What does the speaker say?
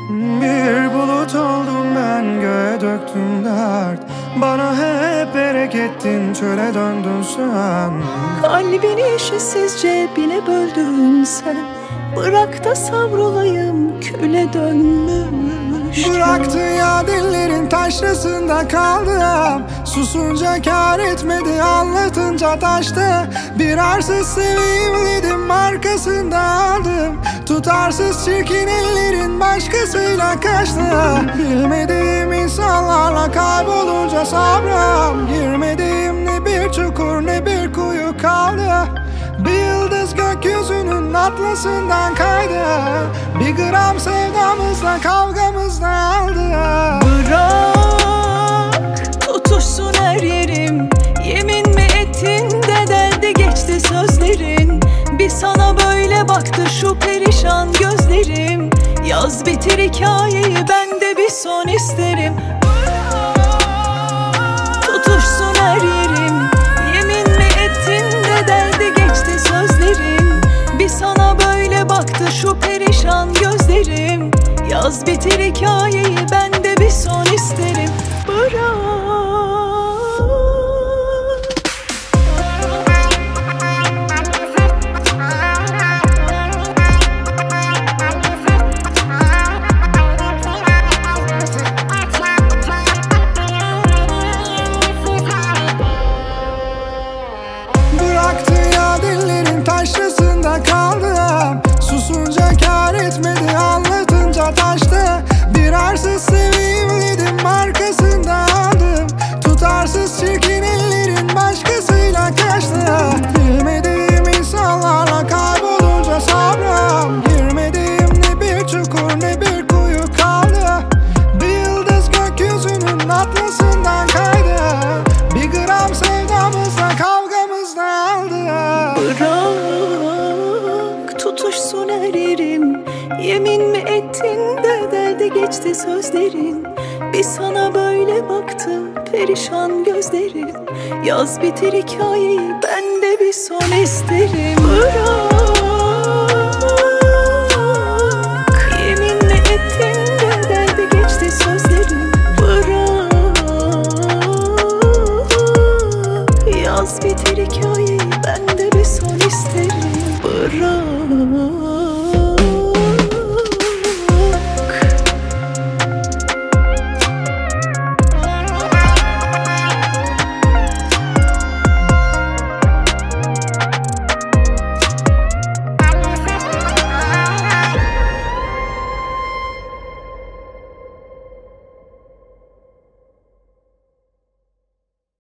Bir bulut oldum ben, göğe döktüm dert. Bana hep berekettin, çöle döndün sen. Kalbini eşitsizce bine böldün sen. Bırak da savrulayım küle dönmüş. Bıraktı ya dillerin taşrasında kaldım. Susunca kâr etmedi, anlatınca taştı. Bir arsız seveyim dedim, arkasında aldım. Tutarsız çirkin ellerin başkasıyla kaçtı. Bilmediğim insanlarla kaybolunca sabrım. Girmediğim ne bir çukur ne bir kuyu kaldı. Bir yıldız gökyüzünün atlasından kaydı. Bir gram sevdamızla kavgamızda aldı. Bırak tutuşsun her yerim. Yemin mi ettin de deldi geçti sözlerin. Bir sana böyle baktı şu perişan gözlerim. Yaz bitir hikayeyi, ben de bir son isterim. Tutuşsun her yerim. Yemin mi ettin de deldi geçti sözlerin. Bir sana böyle baktı şu perişan gözlerim. Yaz bitir hikayeyi, ben de bir son isterim. Bırak. Bıraktı ya dillerin taşrasında kaldım. Susunca kâr etmedi, anlatınca taştı. Bir arsız seveyim dedim, arkasında aldım. Tutarsız çirkin ellerin başkasıyla kaçtı. Bilmediğim insanlarla kaybolunca sabrım. Girmediğim ne bir çukur ne bir kuyu kaldı. Bir yıldız gökyüzünün atlasından kaydı. Bir gram sevdamızla kavgamızda aldı. Bırak tutuşsun her yerim. Yemin mi ettin de deldi geçti sözlerin. Bir sana böyle baktı perişan gözlerin. Yaz bitir hikayeyi, ben de bir son isterim. Bırak.